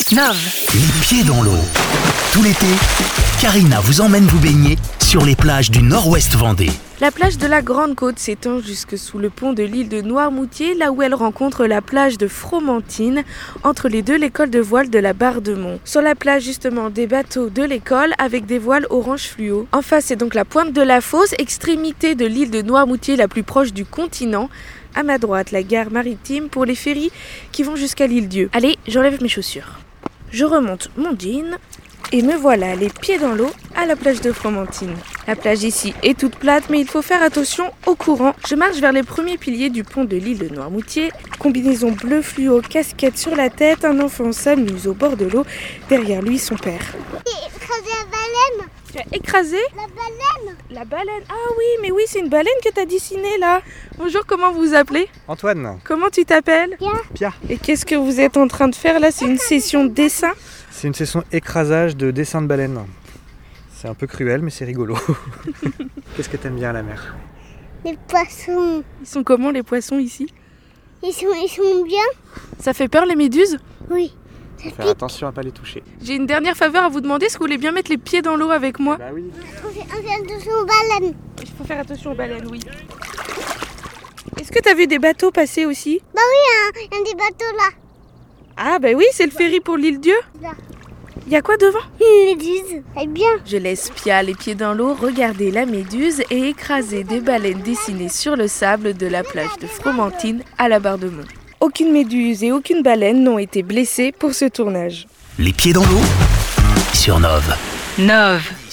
Nov. Les pieds dans l'eau. Tout l'été, Karina vous emmène vous baigner sur les plages du Nord-Ouest Vendée. La plage de la Grande Côte s'étend jusque sous le pont de l'île de Noirmoutier, là où elle rencontre la plage de Fromentine, entre les deux l'école de voile de la Barre-de-Mont. Sur la plage, justement, des bateaux de l'école avec des voiles orange fluo. En face, c'est donc la pointe de la Fosse, extrémité de l'île de Noirmoutier la plus proche du continent. À ma droite, la gare maritime pour les ferries qui vont jusqu'à l'île Dieu. Allez, j'enlève mes chaussures. Je remonte mon jean et me voilà les pieds dans l'eau à la plage de Fromentine. La plage ici est toute plate, mais il faut faire attention au courant. Je marche vers les premiers piliers du pont de l'île de Noirmoutier. Combinaison bleu fluo, casquette sur la tête, un enfant s'amuse au bord de l'eau. Derrière lui, son père. J'ai écrasé la baleine. Tu as écrasé La baleine. la baleine? Ah oui, mais oui, c'est une baleine que tu as dessinée là. Bonjour, comment vous vous appelez? Antoine, Comment tu t'appelles? Pia. Et qu'est-ce que vous êtes en train de faire là? C'est une session de dessin? C'est une session écrasage de dessin de baleine. C'est un peu cruel, mais c'est rigolo. Qu'est-ce que t'aimes bien à la mer? Les poissons. Ils sont comment les poissons ici? Ils sont bien. Ça fait peur les méduses? Oui. Faut faire attention à pas les toucher. J'ai une dernière faveur à vous demander, est-ce que vous voulez bien mettre les pieds dans l'eau avec moi? Bah oui. On fait attention aux baleines. Il faut faire attention aux baleines, oui. Est-ce que tu as vu des bateaux passer aussi? Bah oui, il y a des bateaux là. Ah bah oui, c'est le ferry pour l'île Dieu. Là. Il y a quoi devant? Une méduse. Elle est bien. Je laisse Pia les pieds dans l'eau, regarder la méduse et écraser des baleines dessinées sur le sable de la plage de Fromentine à la Barre-de-Mont. Aucune méduse et aucune baleine n'ont été blessées pour ce tournage. Les pieds dans l'eau sur Nov. Nov.